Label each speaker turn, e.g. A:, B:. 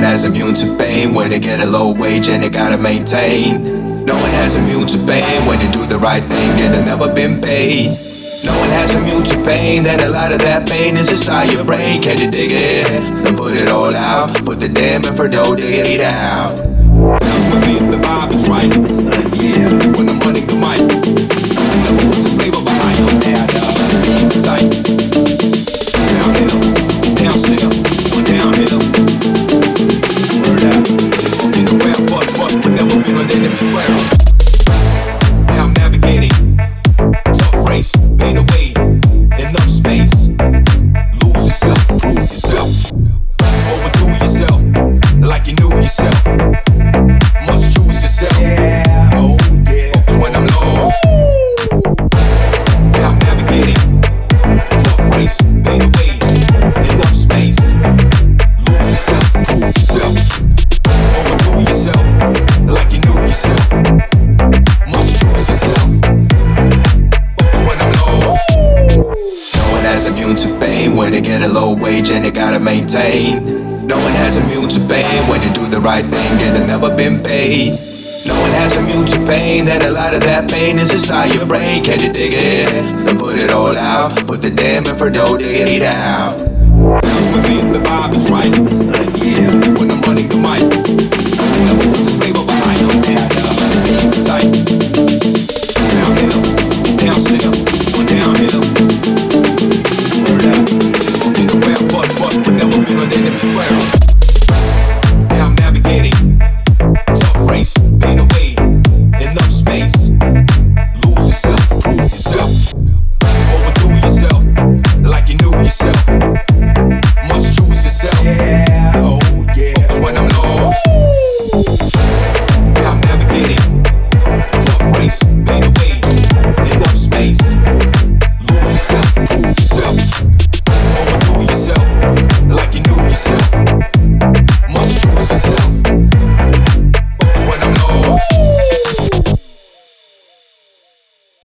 A: has immune to pain when they get a low wage and they gotta maintain. No one has immune to pain when they do the right thing and they've never been paid. No one has immune to pain, that a lot of that pain is inside your brain. Can you dig it? Then put it all out, put the damn Inferno diggity down. Bounce with me if the vibe is right. Yeah, when I'm running the mic, never was a slave of a high. Keep it tight. Downhill, down still, downhill. Word out. In the rap, but never been on enemy's ground. Now I'm navigating. Tough race, pain away, enough space. Lose yourself, prove yourself. Overdo yourself, like you knew yourself. Must choose yourself. Yeah, oh yeah. Focus when I'm lost. Now I'm navigating. Tough race, pain away, enough space. Lose yourself, prove yourself. Overdo yourself, like you knew yourself. Must choose yourself. Has immune to pain when they get a low wage and they gotta maintain. No one has immune to pain when they do the right thing and they've never been paid. No one has immune to pain, that a lot of that pain is inside your brain. Can you dig it? Then put it all out, put the damn Inferno diggity down.